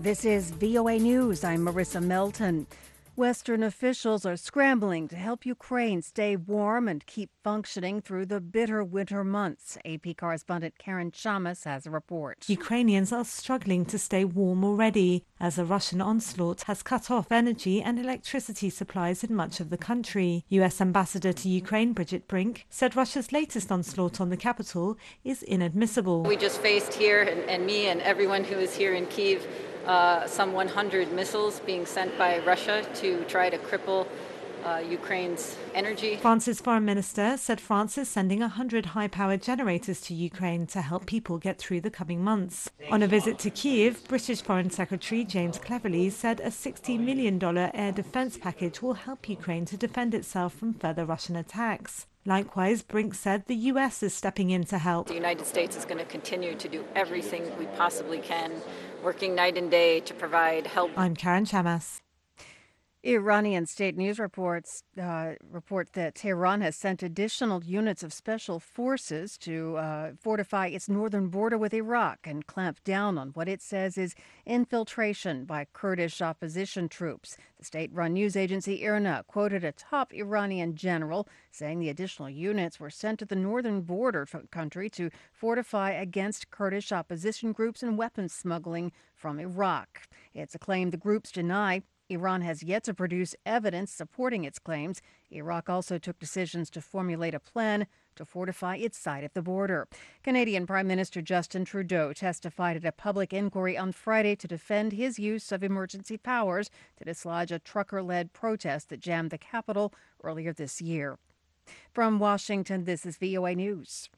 This is VOA News. I'm Marissa Melton. Western officials are scrambling to help Ukraine stay warm and keep functioning through the bitter winter months. AP correspondent Karen Chamas has a report. Ukrainians are struggling to stay warm already as a Russian onslaught has cut off energy and electricity supplies in much of the country. U.S. Ambassador to Ukraine Bridget Brink said Russia's latest onslaught on the capital is inadmissible. We just faced here, and me and everyone who is here in Kyiv, some 100 missiles being sent by Russia to try to cripple Ukraine's energy. France's foreign minister said France is sending 100 high-powered generators to Ukraine to help people get through the coming months. On a visit to Kyiv, British Foreign Secretary James Cleverly said a $60 million air defense package will help Ukraine to defend itself from further Russian attacks. Likewise, Brink said the U.S. is stepping in to help. The United States is going to continue to do everything we possibly can, working night and day to provide help. I'm Karen Chamas. Iranian state news report that Tehran has sent additional units of special forces to fortify its northern border with Iraq and clamp down on what it says is infiltration by Kurdish opposition troops. The state-run news agency IRNA quoted a top Iranian general saying the additional units were sent to the northern border country to fortify against Kurdish opposition groups and weapons smuggling from Iraq. It's a claim the groups deny. Iran has yet to produce evidence supporting its claims. Iraq also took decisions to formulate a plan to fortify its side of the border. Canadian Prime Minister Justin Trudeau testified at a public inquiry on Friday to defend his use of emergency powers to dislodge a trucker-led protest that jammed the capital earlier this year. From Washington, this is VOA News.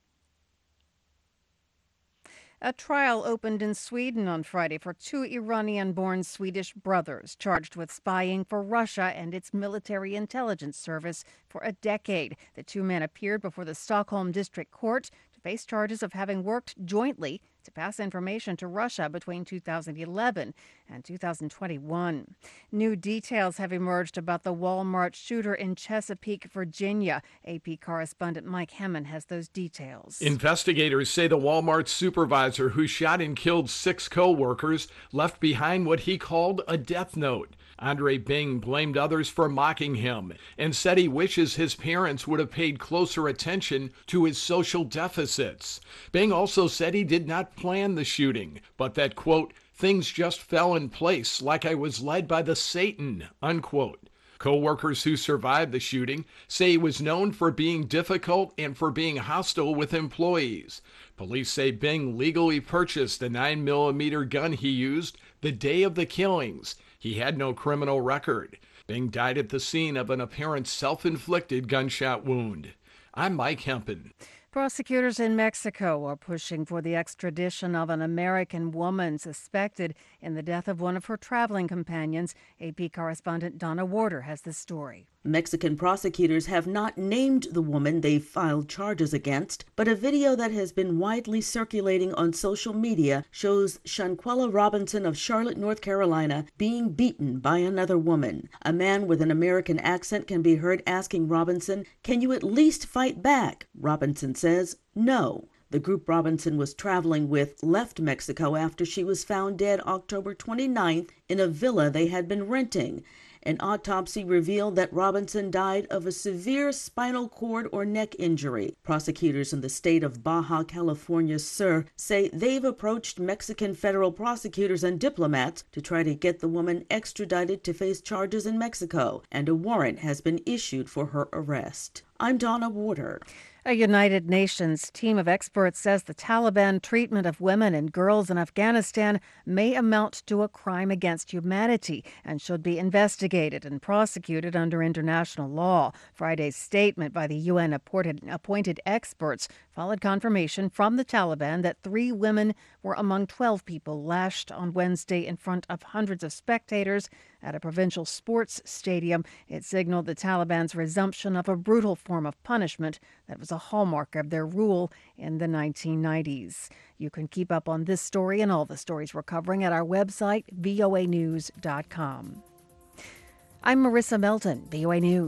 A trial opened in Sweden on Friday for two Iranian-born Swedish brothers charged with spying for Russia and its military intelligence service for a decade. The two men appeared before the Stockholm District Court to face charges of having worked jointly to pass information to Russia between 2011 and 2021. New details have emerged about the Walmart shooter in Chesapeake, Virginia. AP correspondent Mike Hemman has those details. Investigators say the Walmart supervisor who shot and killed 6 co-workers left behind what he called a death note. Andre Bing blamed others for mocking him and said he wishes his parents would have paid closer attention to his social deficits. Bing also said he did not plan the shooting, but that, quote, things just fell in place like I was led by the Satan, unquote. Co-workers who survived the shooting say he was known for being difficult and for being hostile with employees. Police say Bing legally purchased the 9mm gun he used the day of the killings. He had no criminal record. Bing died at the scene of an apparent self-inflicted gunshot wound. I'm Mike Hempen. Prosecutors in Mexico are pushing for the extradition of an American woman suspected in the death of one of her traveling companions. AP correspondent Donna Warder has the story. Mexican prosecutors have not named the woman they filed charges against, but a video that has been widely circulating on social media shows Shanquella Robinson of Charlotte, North Carolina, being beaten by another woman. A man with an American accent can be heard asking Robinson, "Can you at least fight back?" Robinson says no. The group Robinson was traveling with left Mexico after she was found dead October 29th in a villa they had been renting. An autopsy revealed that Robinson died of a severe spinal cord or neck injury. Prosecutors in the state of Baja California Sur say they've approached Mexican federal prosecutors and diplomats to try to get the woman extradited to face charges in Mexico, and a warrant has been issued for her arrest. I'm Donna Warder. A United Nations team of experts says the Taliban treatment of women and girls in Afghanistan may amount to a crime against humanity and should be investigated and prosecuted under international law. Friday's statement by the UN appointed experts followed confirmation from the Taliban that 3 women were among 12 people lashed on Wednesday in front of hundreds of spectators at a provincial sports stadium. It signaled the Taliban's resumption of a brutal form of punishment that was a hallmark of their rule in the 1990s. You can keep up on this story and all the stories we're covering at our website, voanews.com. I'm Marissa Melton, VOA News.